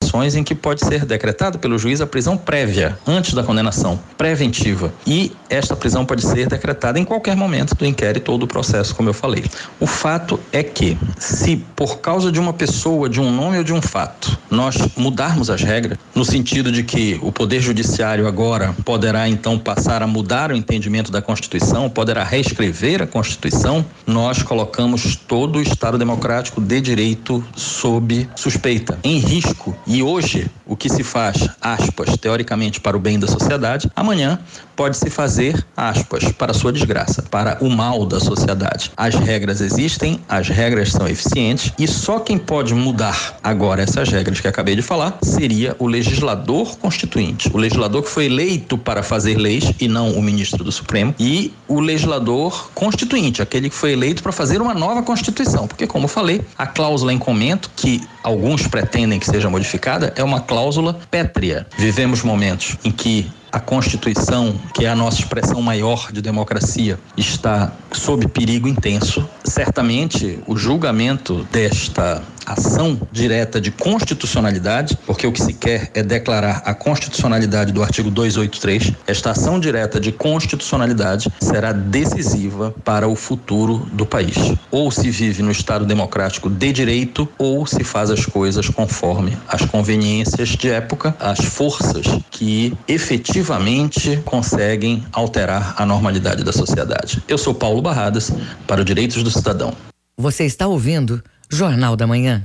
situações em que pode ser decretada pelo juiz a prisão prévia, antes da condenação, preventiva. E esta prisão pode ser decretada em qualquer momento do inquérito ou do processo, como eu falei. O fato é que, se por causa de uma pessoa, de um nome ou de um fato, nós mudarmos as regras, no sentido de que o Poder Judiciário agora poderá então passar a mudar o entendimento da Constituição, poderá reescrever a Constituição, nós colocamos todo o Estado democrático de direito sob suspeita, em risco. E hoje, o que se faz, aspas, teoricamente para o bem da sociedade, amanhã pode se fazer, aspas, para a sua desgraça, para o mal da sociedade. As regras existem, as regras são eficientes e só quem pode mudar agora essas regras que acabei de falar seria o legislador constituinte, o legislador que foi eleito para fazer leis e não o ministro do Supremo, e o legislador constituinte, aquele que foi eleito para fazer uma nova Constituição, porque, como eu falei, a cláusula em comento, que alguns pretendem que seja modificada, é uma cláusula pétrea. Vivemos momentos em que a Constituição, que é a nossa expressão maior de democracia, está sob perigo intenso. Certamente, o julgamento desta ação direta de constitucionalidade, porque o que se quer é declarar a constitucionalidade do artigo 283, esta ação direta de constitucionalidade será decisiva para o futuro do país. Ou se vive no Estado democrático de direito, ou se faz as coisas conforme as conveniências de época, as forças que efetivamente conseguem alterar a normalidade da sociedade. Eu sou Paulo Barradas, para o Direitos do Cidadão. Você está ouvindo Jornal da Manhã.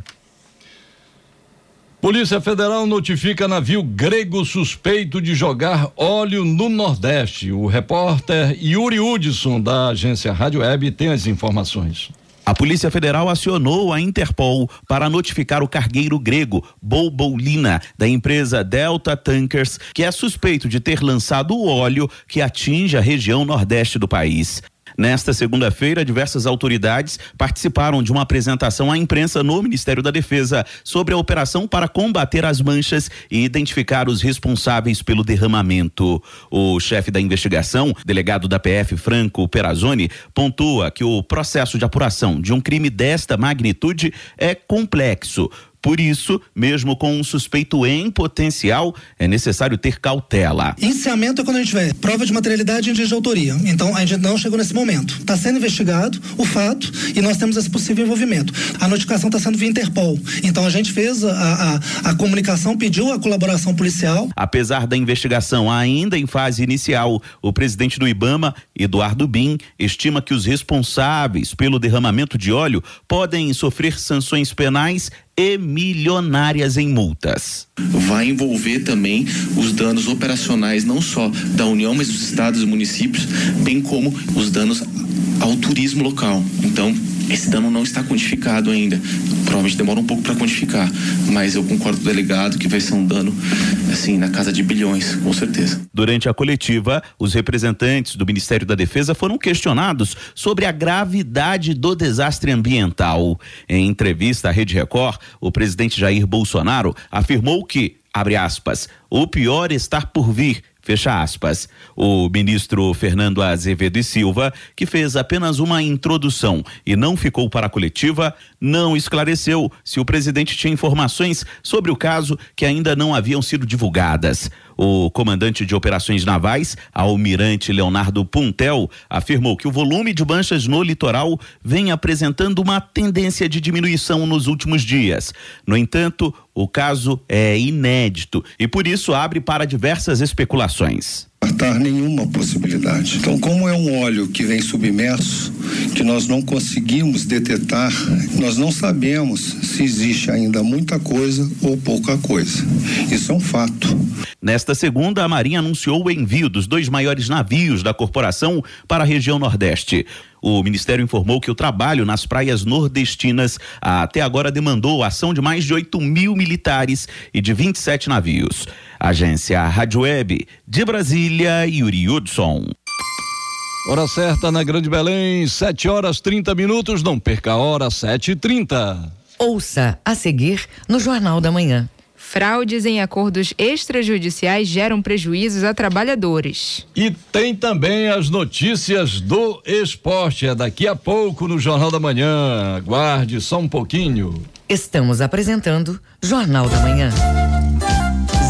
Polícia Federal notifica navio grego suspeito de jogar óleo no Nordeste. O repórter Yuri Hudson, da agência Rádio Web, tem as informações. A Polícia Federal acionou a Interpol para notificar o cargueiro grego Bolbolina, da empresa Delta Tankers, que é suspeito de ter lançado o óleo que atinge a região nordeste do país. Nesta segunda-feira, diversas autoridades participaram de uma apresentação à imprensa no Ministério da Defesa sobre a operação para combater as manchas e identificar os responsáveis pelo derramamento. O chefe da investigação, delegado da PF Franco Perazzoni, pontua que o processo de apuração de um crime desta magnitude é complexo. Por isso, mesmo com um suspeito em potencial, é necessário ter cautela. Indiciamento é quando a gente vê prova de materialidade e indício de autoria. Então, a gente não chegou nesse momento. Está sendo investigado o fato e nós temos esse possível envolvimento. A notificação está sendo via Interpol. Então, a gente fez a comunicação, pediu a colaboração policial. Apesar da investigação ainda em fase inicial, o presidente do IBAMA, Eduardo Bin, estima que os responsáveis pelo derramamento de óleo podem sofrer sanções penais e milionárias em multas. Vai envolver também os danos operacionais não só da União, mas dos estados e municípios, bem como os danos ao turismo local. Então, esse dano não está quantificado ainda. Provavelmente demora um pouco para quantificar, mas eu concordo com o delegado que vai ser um dano, assim, na casa de bilhões, com certeza. Durante a coletiva, os representantes do Ministério da Defesa foram questionados sobre a gravidade do desastre ambiental. Em entrevista à Rede Record, o presidente Jair Bolsonaro afirmou que, abre aspas, o pior está por vir, fecha aspas. O ministro Fernando Azevedo e Silva, que fez apenas uma introdução e não ficou para a coletiva, não esclareceu se o presidente tinha informações sobre o caso que ainda não haviam sido divulgadas. O comandante de operações navais, almirante Leonardo Puntel, afirmou que o volume de manchas no litoral vem apresentando uma tendência de diminuição nos últimos dias. No entanto, o caso é inédito e por isso abre para diversas especulações. Descartar nenhuma possibilidade. Então, como é um óleo que vem submerso, que nós não conseguimos detectar, nós não sabemos se existe ainda muita coisa ou pouca coisa. Isso é um fato. Nesta segunda, a Marinha anunciou o envio dos 2 maiores navios da corporação para a região Nordeste. O Ministério informou que o trabalho nas praias nordestinas até agora demandou a ação de mais de 8.000 militares e de 27 navios. Agência Rádio Web, de Brasília, Yuri Hudson. Hora certa na Grande Belém, 7h30. Não perca a hora, 7h30. Ouça a seguir no Jornal da Manhã. Fraudes em acordos extrajudiciais geram prejuízos a trabalhadores. E tem também as notícias do esporte. É daqui a pouco no Jornal da Manhã. Aguarde só um pouquinho. Estamos apresentando Jornal da Manhã.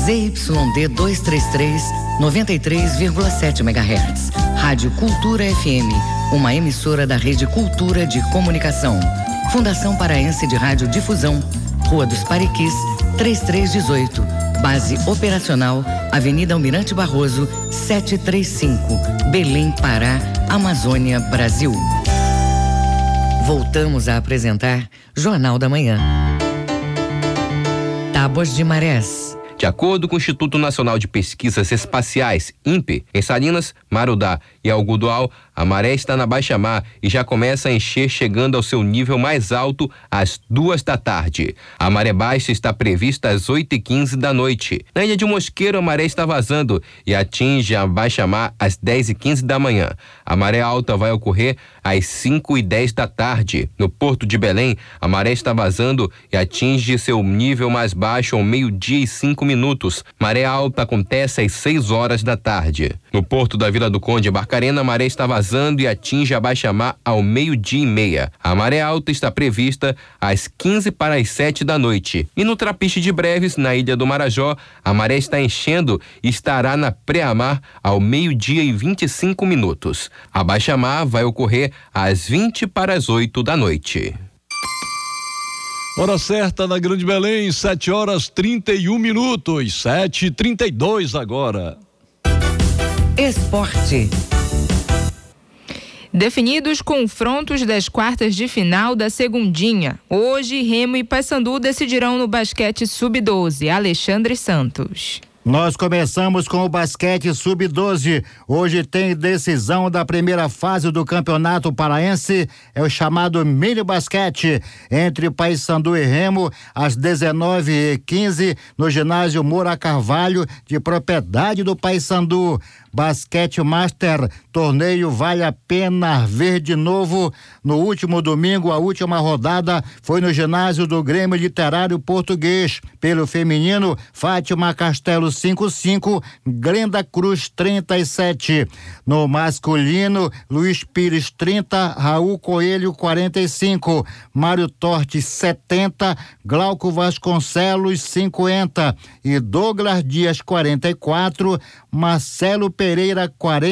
ZYD 233, 93,7 MHz. Rádio Cultura FM, uma emissora da Rede Cultura de Comunicação. Fundação Paraense de Rádio Difusão, Rua dos Pariquis, 3318. Base operacional, Avenida Almirante Barroso, 735, Belém, Pará, Amazônia, Brasil. Voltamos a apresentar Jornal da Manhã. Tábuas de marés. De acordo com o Instituto Nacional de Pesquisas Espaciais, INPE, em Salinas, Marudá e Algodoal, a maré está na baixa-mar e já começa a encher, chegando ao seu nível mais alto às 2 da tarde. A maré baixa está prevista às 8h15 da noite. Na Ilha de Mosqueiro, a maré está vazando e atinge a baixa-mar às 10h15 da manhã. A maré alta vai ocorrer às 5h10 da tarde. No Porto de Belém, a maré está vazando e atinge seu nível mais baixo ao 12h05. Maré alta acontece às 6 horas da tarde. No Porto da Vila do Conde, Barcarena, a maré está vazando e atinge a baixa-mar ao 12h30. A maré alta está prevista às 6:45 da noite. E no Trapiche de Breves, na Ilha do Marajó, a maré está enchendo e estará na pré-mar ao 12h25. A baixa-mar vai ocorrer às 7:20 da noite. Hora certa na Grande Belém, 7h31, 7h32 agora. Esporte. Definidos confrontos das quartas de final da segundinha. Hoje, Remo e Paysandu decidirão no basquete sub-12. Alexandre Santos. Nós começamos com o basquete sub-12. Hoje tem decisão da primeira fase do Campeonato Paraense. É o chamado mini basquete entre Paysandu e Remo, às 19h15, no ginásio Moura Carvalho, de propriedade do Paysandu. Basquete Master, torneio vale a pena ver de novo. No último domingo, a última rodada foi no ginásio do Grêmio Literário Português. Pelo feminino, Fátima Castelo 5-5, Glenda Cruz 37. No masculino, Luiz Pires 30, Raul Coelho 45, Mário Tortes 70, Glauco Vasconcelos 50 e Douglas Dias 44, Marcelo Pereira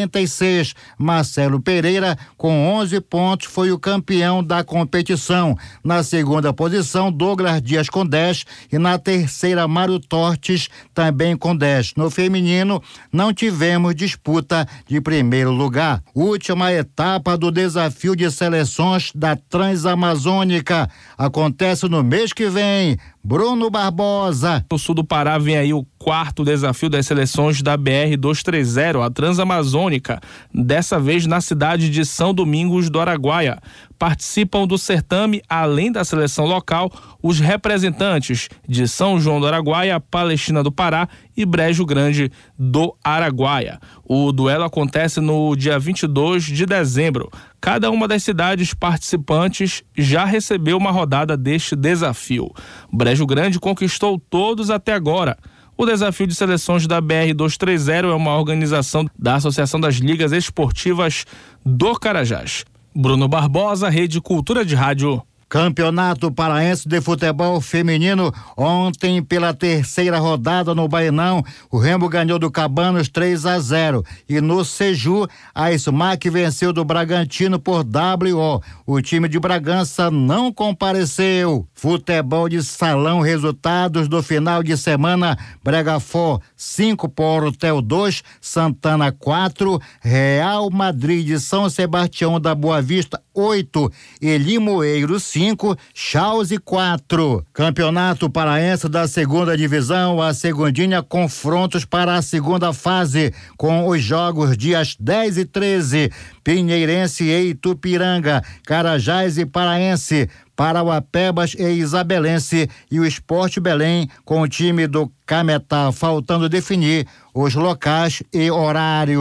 46. Marcelo Pereira, com 11 pontos, foi o campeão da competição. Na segunda posição, Douglas Dias com 10 e na terceira, Mário Tortes também com 10. No feminino, não tivemos disputa de primeiro lugar. Última etapa do desafio de seleções da Transamazônica. Acontece no mês que vem. Bruno Barbosa. No sul do Pará vem aí o quarto desafio das seleções da BR-230, a Transamazônica, dessa vez na cidade de São Domingos do Araguaia. Participam do certame, além da seleção local, os representantes de São João do Araguaia, Palestina do Pará e Brejo Grande do Araguaia. O duelo acontece no dia 22 de dezembro. Cada uma das cidades participantes já recebeu uma rodada deste desafio. Brejo Grande conquistou todos até agora. O desafio de seleções da BR-230 é uma organização da Associação das Ligas Esportivas do Carajás. Bruno Barbosa, Rede Cultura de Rádio. Campeonato Paraense de Futebol Feminino, ontem pela terceira rodada no Baenão, o Remo ganhou do Cabanos 3-0 e no Seju, a SMAC venceu do Bragantino por WO. O time de Bragança não compareceu. Futebol de salão, resultados do final de semana: Bregafó 5, Portel 2, Santana 4, Real Madrid de São Sebastião da Boa Vista 8 e Limoeiro 5, Chauzi 4. Campeonato Paraense da segunda divisão, a segundinha, confrontos para a segunda fase, com os jogos dias 10 e 13, Pinheirense e Itupiranga, Carajás e Paraense, Parauapebas e Isabelense e o Sport Belém com o time do Cametá, faltando definir os locais e horários.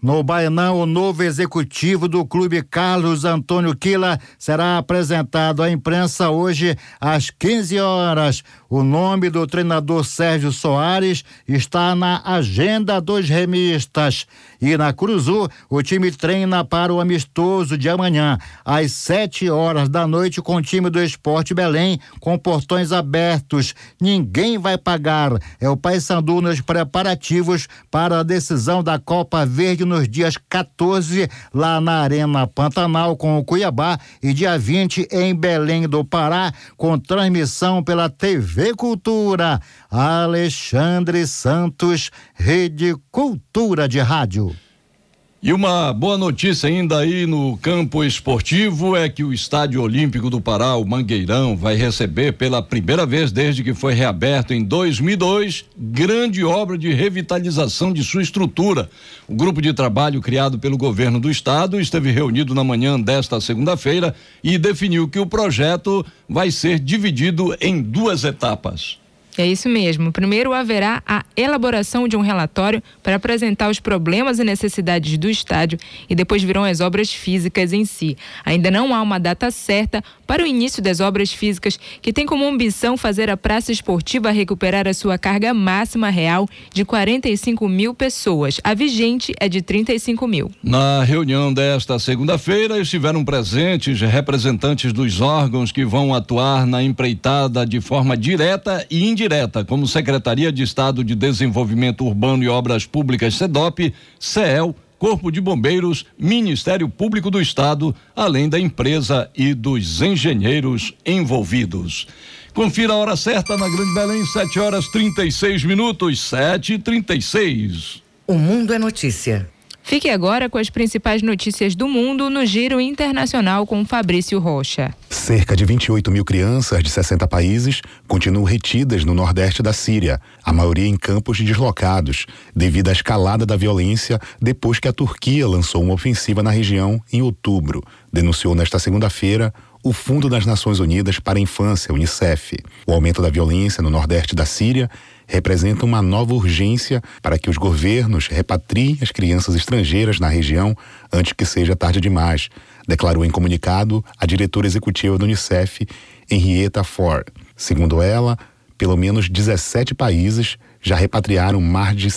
No Baianão, o novo executivo do clube Carlos Antônio Quila será apresentado à imprensa hoje às 15 horas. O nome do treinador Sérgio Soares está na agenda dos remistas. E na Curuzu, o time treina para o amistoso de amanhã, às 7 horas da noite, com o time do Sport Belém, com portões abertos. Ninguém vai pagar. É o Paysandu nos preparativos para a decisão da Copa Verde nos dias 14, lá na Arena Pantanal, com o Cuiabá, e dia 20 em Belém do Pará, com transmissão pela TV Cultura. Alexandre Santos, Rede Cultura de Rádio. E uma boa notícia ainda aí no campo esportivo é que o Estádio Olímpico do Pará, o Mangueirão, vai receber pela primeira vez desde que foi reaberto em 2002, grande obra de revitalização de sua estrutura. O grupo de trabalho criado pelo governo do estado esteve reunido na manhã desta segunda-feira e definiu que o projeto vai ser dividido em 2 etapas. É isso mesmo. Primeiro haverá a elaboração de um relatório para apresentar os problemas e necessidades do estádio e depois virão as obras físicas em si. Ainda não há uma data certa para o início das obras físicas, que tem como ambição fazer a praça esportiva recuperar a sua carga máxima real de 45 mil pessoas. A vigente é de 35 mil. Na reunião desta segunda-feira estiveram presentes representantes dos órgãos que vão atuar na empreitada de forma direta e indireta, como Secretaria de Estado de Desenvolvimento Urbano e Obras Públicas, SEDOP, CEEL, Corpo de Bombeiros, Ministério Público do Estado, além da empresa e dos engenheiros envolvidos. Confira a hora certa na Grande Belém, 7h36, 7h36. O Mundo é Notícia. Fique agora com as principais notícias do mundo no Giro Internacional com Fabrício Rocha. Cerca de 28 mil crianças de 60 países continuam retidas no nordeste da Síria, a maioria em campos deslocados, devido à escalada da violência depois que a Turquia lançou uma ofensiva na região em outubro, denunciou nesta segunda-feira o Fundo das Nações Unidas para a Infância, UNICEF. O aumento da violência no nordeste da Síria representa uma nova urgência para que os governos repatriem as crianças estrangeiras na região antes que seja tarde demais, declarou em comunicado a diretora executiva do UNICEF, Henrietta Fore. Segundo ela, pelo menos 17 países já repatriaram mais de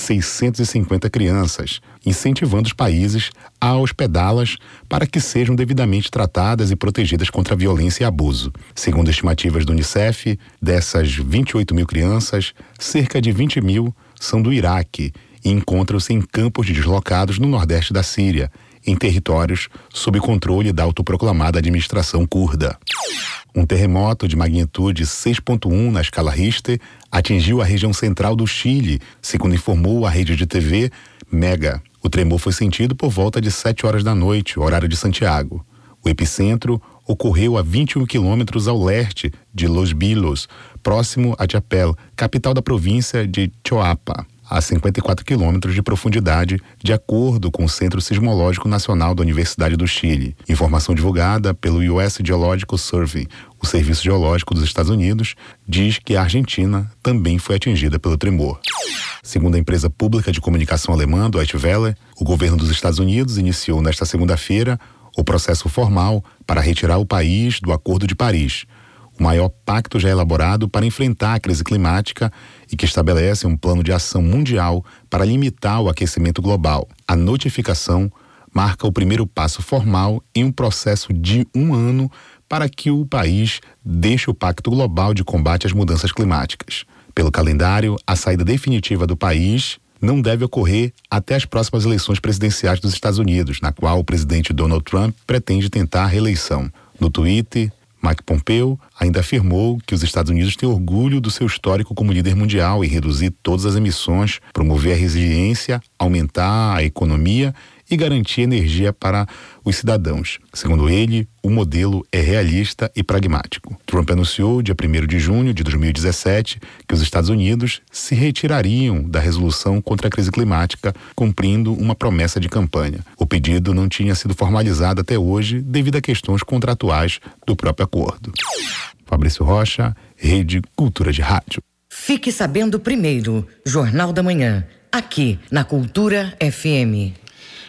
650 crianças, incentivando os países a hospedá-las para que sejam devidamente tratadas e protegidas contra a violência e abuso. Segundo estimativas do UNICEF, dessas 28 mil crianças, cerca de 20 mil são do Iraque e encontram-se em campos de deslocados no nordeste da Síria, em territórios sob controle da autoproclamada administração curda. Um terremoto de magnitude 6.1 na escala Richter atingiu a região central do Chile, segundo informou a rede de TV Mega. O tremor foi sentido por volta de 7 horas da noite, horário de Santiago. O epicentro ocorreu a 21 quilômetros ao leste de Los Vilos, próximo a Chapel, capital da província de Choapa, a 54 quilômetros de profundidade, de acordo com o Centro Sismológico Nacional da Universidade do Chile. Informação divulgada pelo US Geological Survey, o Serviço Geológico dos Estados Unidos, diz que a Argentina também foi atingida pelo tremor. Segundo a empresa pública de comunicação alemã, Deutsche Welle, o governo dos Estados Unidos iniciou nesta segunda-feira o processo formal para retirar o país do Acordo de Paris, o maior pacto já elaborado para enfrentar a crise climática e que estabelece um plano de ação mundial para limitar o aquecimento global. A notificação marca o primeiro passo formal em um processo de 1 ano para que o país deixe o Pacto Global de Combate às Mudanças Climáticas. Pelo calendário, a saída definitiva do país não deve ocorrer até as próximas eleições presidenciais dos Estados Unidos, na qual o presidente Donald Trump pretende tentar a reeleição. No Twitter, Mike Pompeo ainda afirmou que os Estados Unidos têm orgulho do seu histórico como líder mundial em reduzir todas as emissões, promover a resiliência, aumentar a economia e garantir energia para os cidadãos. Segundo ele, o modelo é realista e pragmático. Trump anunciou, dia 1º de junho de 2017, que os Estados Unidos se retirariam da resolução contra a crise climática, cumprindo uma promessa de campanha. O pedido não tinha sido formalizado até hoje devido a questões contratuais do próprio acordo. Fabrício Rocha, Rede Cultura de Rádio. Fique sabendo primeiro, Jornal da Manhã, aqui na Cultura FM.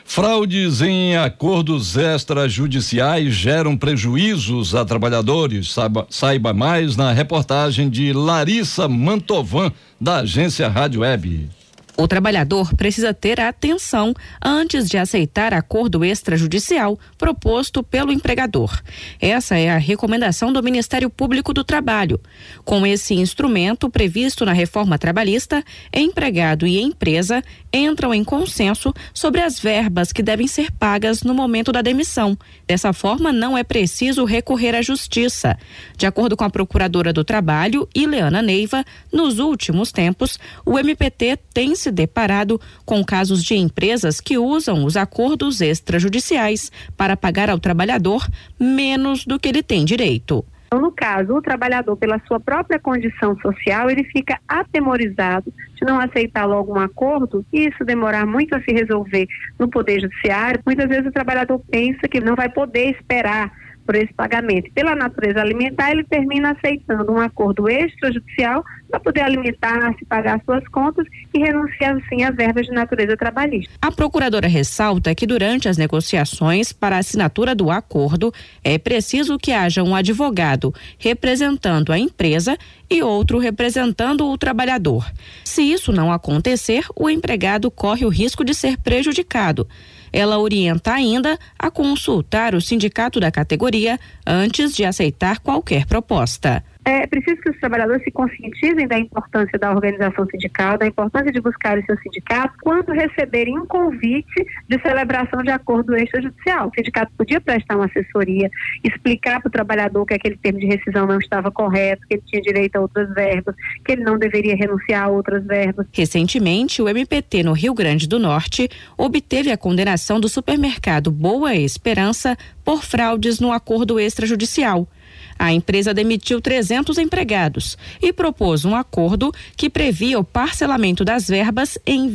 Fraudes em acordos extrajudiciais geram prejuízos a trabalhadores. Saiba mais na reportagem de Larissa Mantovan, da agência Rádio Web. O trabalhador precisa ter atenção antes de aceitar acordo extrajudicial proposto pelo empregador. Essa é a recomendação do Ministério Público do Trabalho. Com esse instrumento previsto na reforma trabalhista, empregado e empresa entram em consenso sobre as verbas que devem ser pagas no momento da demissão. Dessa forma, não é preciso recorrer à justiça. De acordo com a procuradora do Trabalho, Ileana Neiva, nos últimos tempos, o MPT tem se deparado com casos de empresas que usam os acordos extrajudiciais para pagar ao trabalhador menos do que ele tem direito. Então, no caso, o trabalhador, pela sua própria condição social, ele fica atemorizado de não aceitar logo um acordo e isso demorar muito a se resolver no Poder Judiciário. Muitas vezes o trabalhador pensa que não vai poder esperar por esse pagamento. Pela natureza alimentar, ele termina aceitando um acordo extrajudicial para poder alimentar-se, pagar suas contas e renunciar, assim, a verbas de natureza trabalhista. A procuradora ressalta que durante as negociações para a assinatura do acordo, é preciso que haja um advogado representando a empresa e outro representando o trabalhador. Se isso não acontecer, o empregado corre o risco de ser prejudicado. Ela orienta ainda a consultar o sindicato da categoria antes de aceitar qualquer proposta. É preciso que os trabalhadores se conscientizem da importância da organização sindical, da importância de buscar os seus sindicatos quando receberem um convite de celebração de acordo extrajudicial. O sindicato podia prestar uma assessoria, explicar para o trabalhador que aquele termo de rescisão não estava correto, que ele tinha direito a outras verbas, que ele não deveria renunciar a outras verbas. Recentemente, o MPT no Rio Grande do Norte obteve a condenação do supermercado Boa Esperança por fraudes no acordo extrajudicial. A empresa demitiu 300 empregados e propôs um acordo que previa o parcelamento das verbas em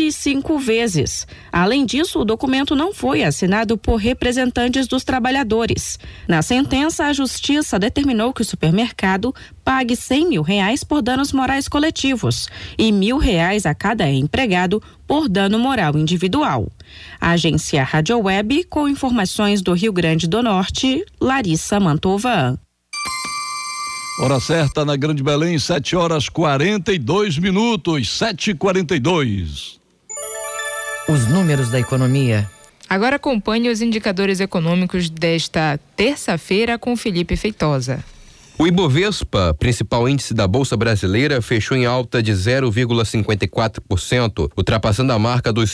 25 vezes. Além disso, o documento não foi assinado por representantes dos trabalhadores. Na sentença, a Justiça determinou que o supermercado pague R$100 mil por danos morais coletivos e R$1.000 a cada empregado por dano moral individual. A agência Rádio Web, com informações do Rio Grande do Norte, Larissa Mantovan. Hora certa na Grande Belém, 7h42, 7h42. Os números da economia. Agora acompanhe os indicadores econômicos desta terça-feira com Felipe Feitosa. O Ibovespa, principal índice da Bolsa Brasileira, fechou em alta de 0,54%, ultrapassando a marca dos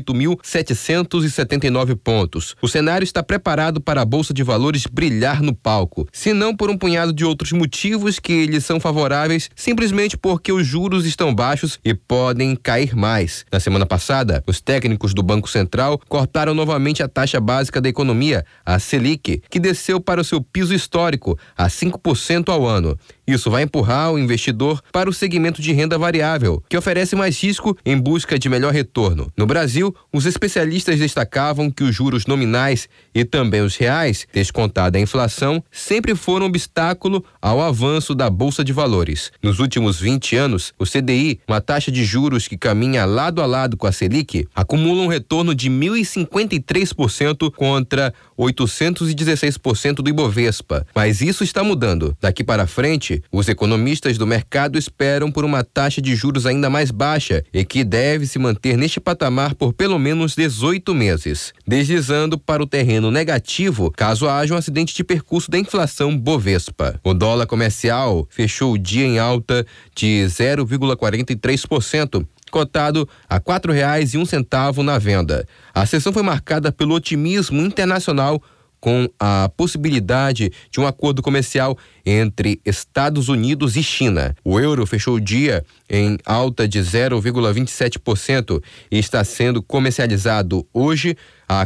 108.779 pontos. O cenário está preparado para a Bolsa de Valores brilhar no palco, se não por um punhado de outros motivos que lhes são favoráveis, simplesmente porque os juros estão baixos e podem cair mais. Na semana passada, os técnicos do Banco Central cortaram novamente a taxa básica da economia, a Selic, que desceu para o seu piso histórico, a 5% ao ano. Isso vai empurrar o investidor para o segmento de renda variável, que oferece mais risco em busca de melhor retorno. No Brasil, os especialistas destacavam que os juros nominais e também os reais, descontada a inflação, sempre foram obstáculo ao avanço da Bolsa de Valores. Nos últimos 20 anos, o CDI, uma taxa de juros que caminha lado a lado com a Selic, acumula um retorno de 1.053% contra 816% do Ibovespa. Mas isso está mudando. Daqui para frente, os economistas do mercado esperam por uma taxa de juros ainda mais baixa e que deve se manter neste patamar por pelo menos 18 meses, deslizando para o terreno negativo caso haja um acidente de percurso da inflação Bovespa. O dólar comercial fechou o dia em alta de 0,43%. Cotado a R$ 4,01 na venda. A sessão foi marcada pelo otimismo internacional com a possibilidade de um acordo comercial entre Estados Unidos e China. O euro fechou o dia em alta de 0,27% e está sendo comercializado hoje a R$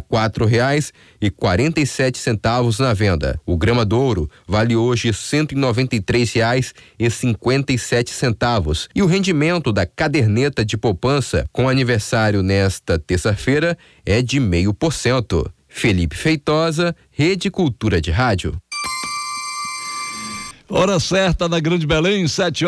4,47 na venda. O grama do ouro vale hoje R$ 193,57 e o rendimento da caderneta de poupança com aniversário nesta terça-feira é de 0,5%. Felipe Feitosa, Rede Cultura de Rádio. Hora certa na Grande Belém,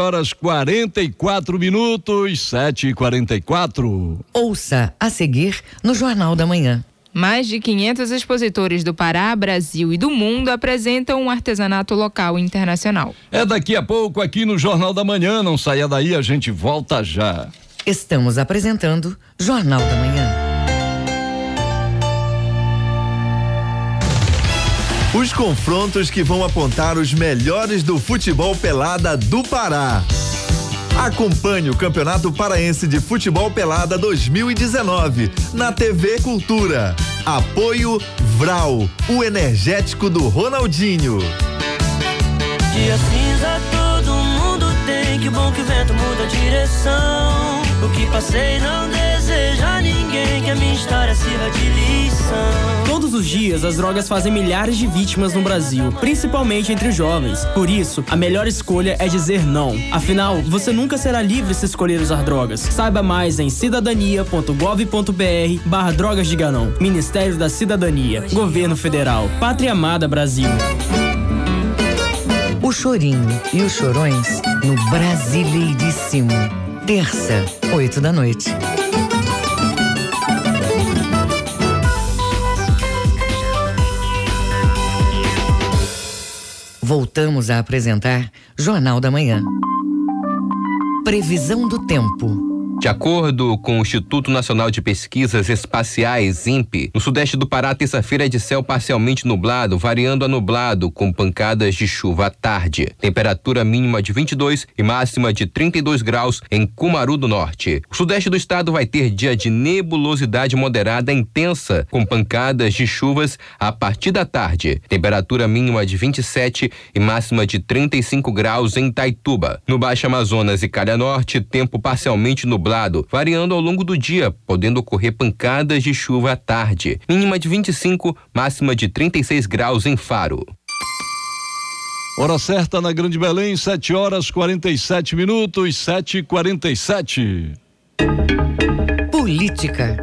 7h44, 7h44. Ouça a seguir no Jornal da Manhã. Mais de 500 expositores do Pará, Brasil e do mundo apresentam um artesanato local e internacional. É daqui a pouco aqui no Jornal da Manhã, não saia daí, a gente volta já. Estamos apresentando Jornal da Manhã. Os confrontos que vão apontar os melhores do futebol pelada do Pará. Acompanhe o Campeonato Paraense de Futebol Pelada 2019 na TV Cultura. Apoio Vral, o energético do Ronaldinho. Dia cinza todo mundo tem, que bom que o vento muda a direção. O que passei não deseja a ninguém, que a minha história sirva de lição. Todos os dias as drogas fazem milhares de vítimas no Brasil, principalmente entre os jovens. Por isso, a melhor escolha é dizer não. Afinal, você nunca será livre se escolher usar drogas. Saiba mais em cidadania.gov.br/drogas diga não. Ministério da Cidadania, Governo Federal, Pátria Amada Brasil. O Chorinho e os Chorões no Brasileiríssimo. Terça, 20h. Voltamos a apresentar Jornal da Manhã. Previsão do tempo. De acordo com o Instituto Nacional de Pesquisas Espaciais, INPE, no sudeste do Pará, terça-feira é de céu parcialmente nublado, variando a nublado, com pancadas de chuva à tarde. Temperatura mínima de 22 e máxima de 32 graus em Cumaru do Norte. O sudeste do estado vai ter dia de nebulosidade moderada intensa, com pancadas de chuvas a partir da tarde. Temperatura mínima de 27 e máxima de 35 graus em Itaituba. No Baixo Amazonas e Calha Norte, tempo parcialmente nublado, variando ao longo do dia, podendo ocorrer pancadas de chuva à tarde. Mínima de 25, máxima de 36 graus em Faro. Hora certa na Grande Belém, 7h47, 7h47. Política.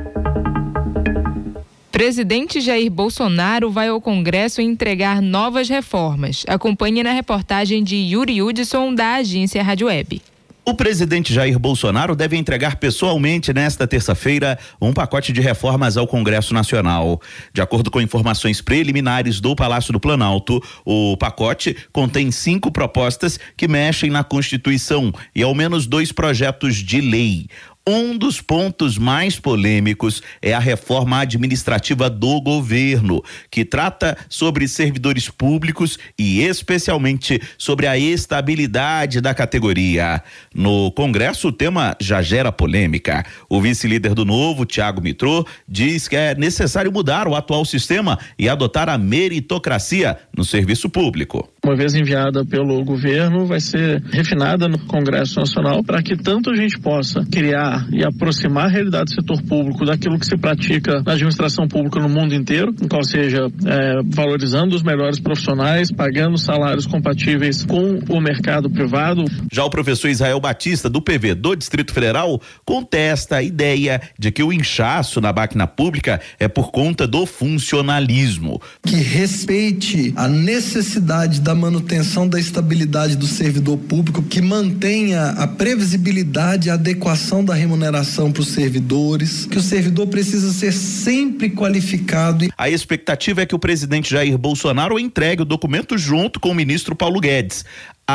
Presidente Jair Bolsonaro vai ao Congresso entregar novas reformas. Acompanhe na reportagem de Yuri Hudson, da agência Rádio Web. O presidente Jair Bolsonaro deve entregar pessoalmente nesta terça-feira um pacote de reformas ao Congresso Nacional. De acordo com informações preliminares do Palácio do Planalto, o pacote contém 5 propostas que mexem na Constituição e ao menos 2 projetos de lei. Um dos pontos mais polêmicos é a reforma administrativa do governo, que trata sobre servidores públicos e especialmente sobre a estabilidade da categoria. No Congresso, o tema já gera polêmica. O vice-líder do Novo, Thiago Mitrô, diz que é necessário mudar o atual sistema e adotar a meritocracia no serviço público. Uma vez enviada pelo governo, vai ser refinada no Congresso Nacional para que tanto a gente possa criar e aproximar a realidade do setor público daquilo que se pratica na administração pública no mundo inteiro, ou seja, valorizando os melhores profissionais, pagando salários compatíveis com o mercado privado. Já o professor Israel Batista, do PV do Distrito Federal, contesta a ideia de que o inchaço na máquina pública é por conta do funcionalismo. Que respeite a necessidade da manutenção da estabilidade do servidor público, que mantenha a previsibilidade e a adequação da remuneração para os servidores, que o servidor precisa ser sempre qualificado. A expectativa é que o presidente Jair Bolsonaro entregue o documento junto com o ministro Paulo Guedes.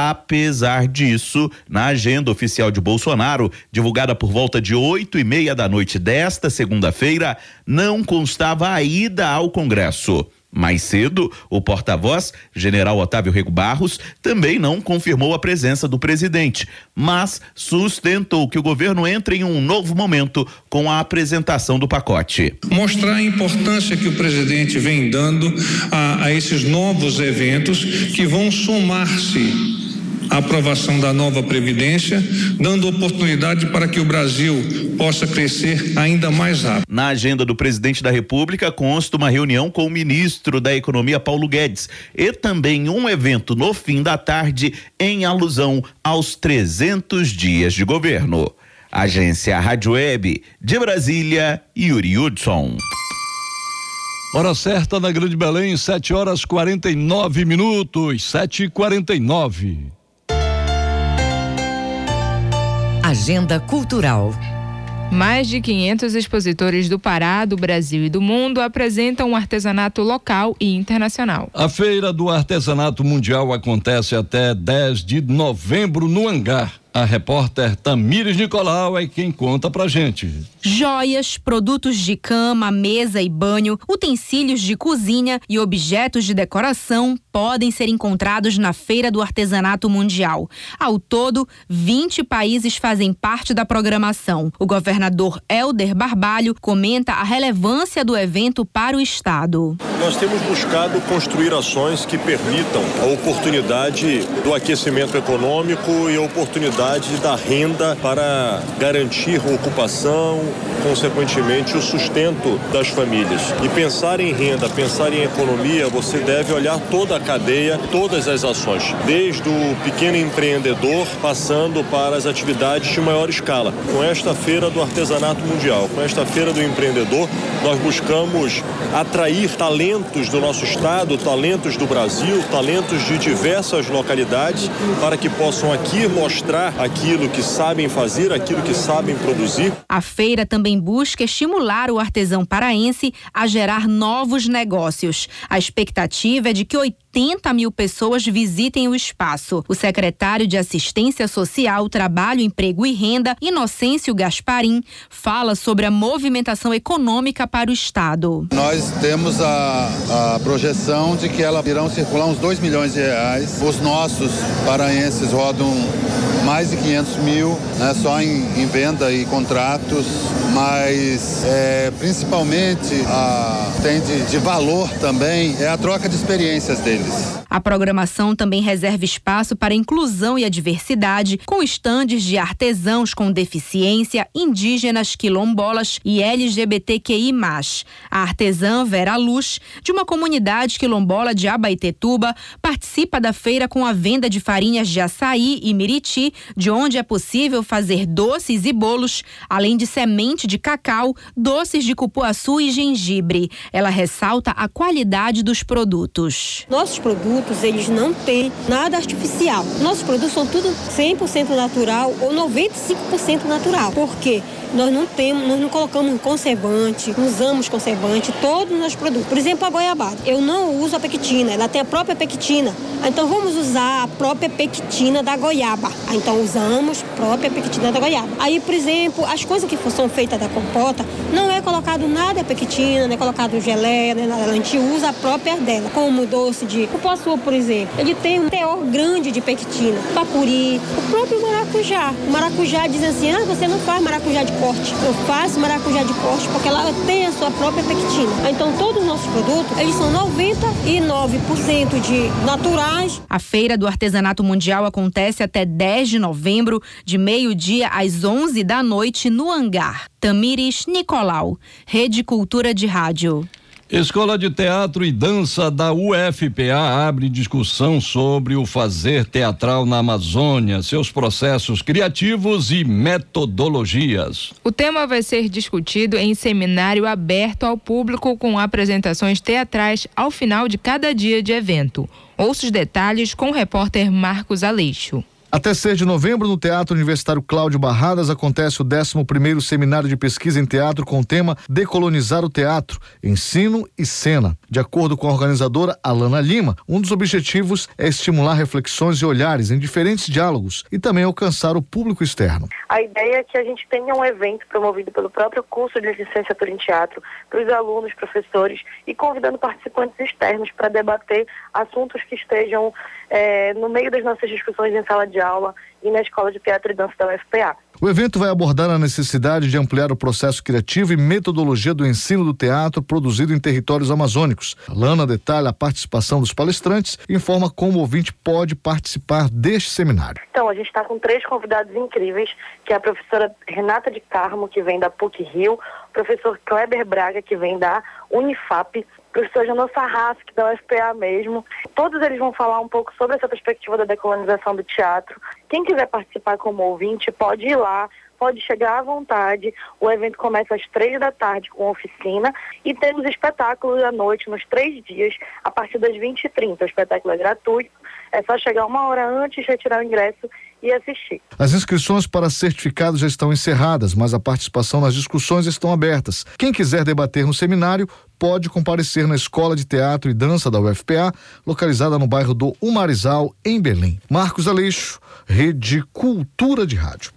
Apesar disso, na agenda oficial de Bolsonaro, divulgada por volta de 8h30 desta segunda-feira, não constava a ida ao Congresso. Mais cedo, o porta-voz, general Otávio Rego Barros, também não confirmou a presença do presidente, mas sustentou que o governo entra em um novo momento com a apresentação do pacote. Mostrar a importância que o presidente vem dando a esses novos eventos que vão somar-se a aprovação da nova Previdência, dando oportunidade para que o Brasil possa crescer ainda mais rápido. Na agenda do presidente da República consta uma reunião com o ministro da Economia, Paulo Guedes, e também um evento no fim da tarde em alusão aos 300 dias de governo. Agência Rádio Web de Brasília, Yuri Hudson. Hora certa na Grande Belém, 7h49, 7h49. Agenda Cultural. Mais de 500 expositores do Pará, do Brasil e do mundo apresentam um artesanato local e internacional. A Feira do Artesanato Mundial acontece até 10 de novembro no Hangar. A repórter Tamires Nicolau é quem conta pra gente. Joias, produtos de cama, mesa e banho, utensílios de cozinha e objetos de decoração podem ser encontrados na Feira do Artesanato Mundial. Ao todo, 20 países fazem parte da programação. O governador Helder Barbalho comenta a relevância do evento para o estado. Nós temos buscado construir ações que permitam a oportunidade do aquecimento econômico e a oportunidade da renda para garantir a ocupação, consequentemente o sustento das famílias. E pensar em renda, pensar em economia, você deve olhar toda a cadeia, todas as ações, desde o pequeno empreendedor, passando para as atividades de maior escala. Com esta Feira do Artesanato Mundial, com esta Feira do Empreendedor, nós buscamos atrair talentos do nosso estado, talentos do Brasil, talentos de diversas localidades, para que possam aqui mostrar aquilo que sabem fazer, aquilo que sabem produzir. A feira também busca estimular o artesão paraense a gerar novos negócios. A expectativa é de que 80 mil pessoas visitem o espaço. O secretário de Assistência Social, Trabalho, Emprego e Renda, Inocêncio Gasparim, fala sobre a movimentação econômica para o estado. Nós temos a projeção de que ela irão circular uns 2 milhões de reais. Os nossos paraenses rodam mais de 500 mil, né, só em venda e contratos, mas principalmente tem de valor também é a troca de experiências deles. A programação também reserva espaço para inclusão e a diversidade, com estandes de artesãos com deficiência, indígenas, quilombolas e LGBTQI+. A artesã Vera Luz, de uma comunidade quilombola de Abaetetuba, participa da feira com a venda de farinhas de açaí e miriti, de onde é possível fazer doces e bolos, além de semente de cacau, doces de cupuaçu e gengibre. Ela ressalta a qualidade dos produtos. Nossos produtos, eles não têm nada artificial. Nossos produtos são tudo 100% natural ou 95% natural. Por quê? Nós não colocamos conservante, não usamos conservante, todos os nossos produtos. Por exemplo, a goiabada. Eu não uso a pectina, ela tem a própria pectina. Então vamos usar a própria pectina da goiaba. Então usamos a própria pectina da goiaba. Aí, por exemplo, as coisas que são feitas da compota, não é colocado nada pectina, não é colocado geleia, né, nada. A gente usa a própria dela. Como doce de cupuaçu, por exemplo. Ele tem um teor grande de pectina. Bacuri, o próprio maracujá. O maracujá diz assim, você não faz maracujá de corte. Eu faço maracujá de corte porque ela tem a sua própria pectina. Então todos os nossos produtos, eles são 99% de naturais. A Feira do Artesanato Mundial acontece até 10 de novembro, de meio-dia às 11 da noite no Hangar. Tamires Nicolau, Rede Cultura de Rádio. Escola de Teatro e Dança da UFPA abre discussão sobre o fazer teatral na Amazônia, seus processos criativos e metodologias. O tema vai ser discutido em seminário aberto ao público com apresentações teatrais ao final de cada dia de evento. Ouça os detalhes com o repórter Marcos Aleixo. Até 6 de novembro, no Teatro Universitário Cláudio Barradas, acontece o 11º Seminário de Pesquisa em Teatro com o tema Decolonizar o Teatro, Ensino e Cena. De acordo com a organizadora Alana Lima, um dos objetivos é estimular reflexões e olhares em diferentes diálogos e também alcançar o público externo. A ideia é que a gente tenha um evento promovido pelo próprio curso de licenciatura em teatro, para os alunos, professores e convidando participantes externos para debater assuntos que estejam no meio das nossas discussões em sala de aula e na Escola de Teatro e Dança da UFPA. O evento vai abordar a necessidade de ampliar o processo criativo e metodologia do ensino do teatro produzido em territórios amazônicos. A Lana detalha a participação dos palestrantes e informa como o ouvinte pode participar deste seminário. Então, a gente está com 3 convidados incríveis, que é a professora Renata de Carmo, que vem da PUC-Rio, o professor Kleber Braga, que vem da Unifap, o professor Janô Sarraf, que é da UFPA mesmo. Todos eles vão falar um pouco sobre essa perspectiva da decolonização do teatro. Quem quiser participar como ouvinte pode ir lá pode chegar à vontade. O evento começa às 3 da tarde com oficina e temos espetáculos à noite nos 3 dias, a partir das 20h30. O espetáculo é gratuito, é só chegar 1 hora antes, retirar o ingresso e assistir. As inscrições para certificados já estão encerradas, mas a participação nas discussões estão abertas. Quem quiser debater no seminário pode comparecer na Escola de Teatro e Dança da UFPA, localizada no bairro do Umarizal, em Belém. Marcos Aleixo, Rede Cultura de Rádio.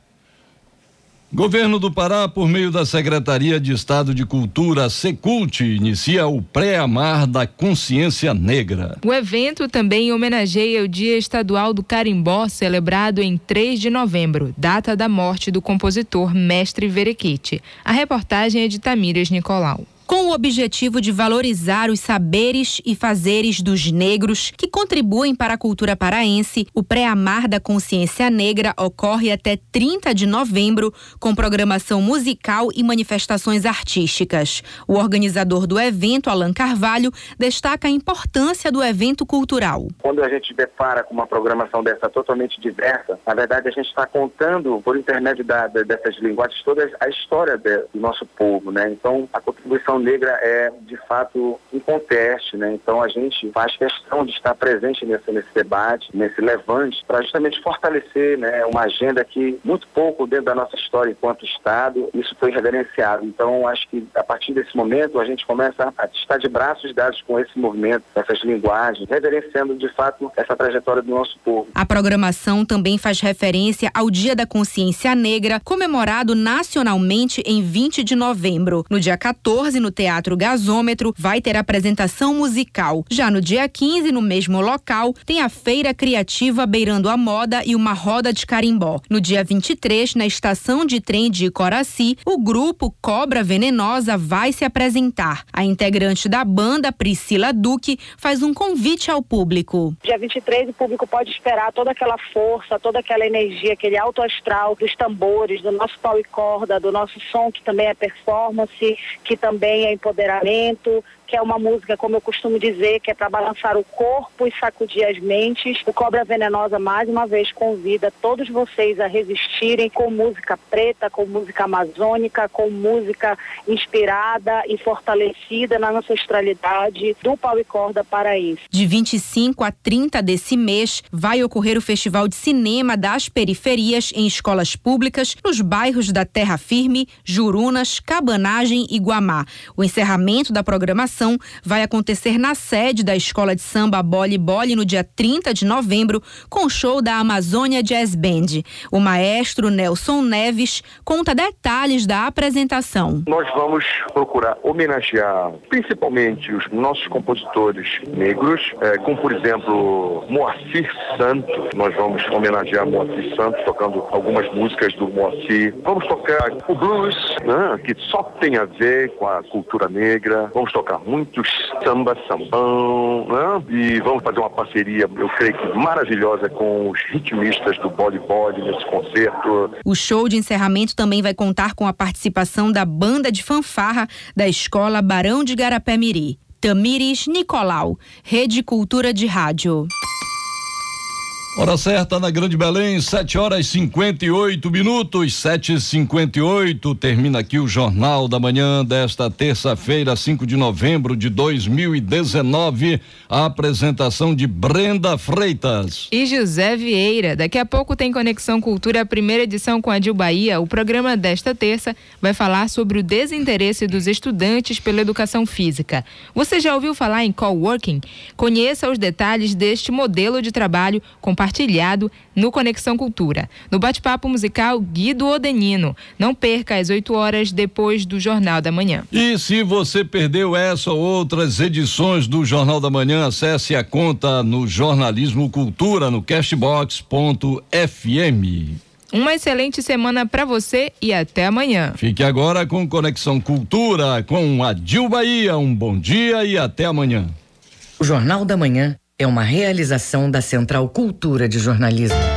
Governo do Pará, por meio da Secretaria de Estado de Cultura, Secult, inicia o Pré-Amar da Consciência Negra. O evento também homenageia o Dia Estadual do Carimbó, celebrado em 3 de novembro, data da morte do compositor Mestre Verequite. A reportagem é de Tamires Nicolau. Com o objetivo de valorizar os saberes e fazeres dos negros que contribuem para a cultura paraense, o Pré-Amar da Consciência Negra ocorre até 30 de novembro, com programação musical e manifestações artísticas. O organizador do evento, Alan Carvalho, destaca a importância do evento cultural. Quando a gente depara com uma programação dessa totalmente diversa, na verdade a gente está contando, por intermédio dessas linguagens todas, a história do nosso povo, né? Então, a contribuição negra é, de fato, inconteste, né? Então a gente faz questão de estar presente nesse debate, nesse levante, para justamente fortalecer, né, uma agenda que muito pouco dentro da nossa história enquanto Estado, isso foi reverenciado. Então acho que a partir desse momento a gente começa a estar de braços dados com esse movimento, essas linguagens, reverenciando de fato essa trajetória do nosso povo. A programação também faz referência ao Dia da Consciência Negra, comemorado nacionalmente em 20 de novembro. No dia 14, no Teatro Gasômetro, vai ter apresentação musical. Já no dia 15, no mesmo local, tem a Feira Criativa beirando a moda e uma roda de carimbó. No dia 23, na estação de trem de Icoraci, o grupo Cobra Venenosa vai se apresentar. A integrante da banda, Priscila Duque, faz um convite ao público. Dia 23, o público pode esperar toda aquela força, toda aquela energia, aquele alto astral dos tambores, do nosso pau e corda, do nosso som, que também é performance, que também é empoderamento, que é uma música, como eu costumo dizer, que é para balançar o corpo e sacudir as mentes. O Cobra Venenosa, mais uma vez, convida todos vocês a resistirem com música preta, com música amazônica, com música inspirada e fortalecida na ancestralidade do pau e corda paraense. De 25 a 30 desse mês, vai ocorrer o Festival de Cinema das Periferias em escolas públicas, nos bairros da Terra Firme, Jurunas, Cabanagem e Guamá. O encerramento da programação vai acontecer na sede da Escola de Samba Boli Boli no dia 30 de novembro, com o show da Amazônia Jazz Band. O maestro Nelson Neves conta detalhes da apresentação. Nós vamos procurar homenagear principalmente os nossos compositores negros, como por exemplo Moacir Santos. Nós vamos homenagear Moacir Santos tocando algumas músicas do Moacir. Vamos tocar o blues, né, que só tem a ver com a cultura negra. Vamos tocar muitos sambão, né? E vamos fazer uma parceria, eu creio que maravilhosa, com os ritmistas do Boli Boli nesse concerto. O show de encerramento também vai contar com a participação da banda de fanfarra da Escola Barão de Garapé-Miri. Tamires Nicolau, Rede Cultura de Rádio. Hora certa na Grande Belém, 7h58, 7h58, termina aqui o Jornal da Manhã desta terça-feira, 5 de novembro de 2019, a apresentação de Brenda Freitas e José Vieira. Daqui a pouco tem Conexão Cultura, a primeira edição com a Dil Bahia. O programa desta terça vai falar sobre o desinteresse dos estudantes pela educação física. Você já ouviu falar em coworking? Conheça os detalhes deste modelo de trabalho compartilhado no Conexão Cultura. No bate-papo musical, Guido Odenino. Não perca às 8h depois do Jornal da Manhã. E se você perdeu essa ou outras edições do Jornal da Manhã, acesse a conta no Jornalismo Cultura no cashbox.fm. Uma excelente semana para você e até amanhã. Fique agora com Conexão Cultura com a Dil Bahia. Um bom dia e até amanhã. O Jornal da Manhã é uma realização da Central Cultura de Jornalismo.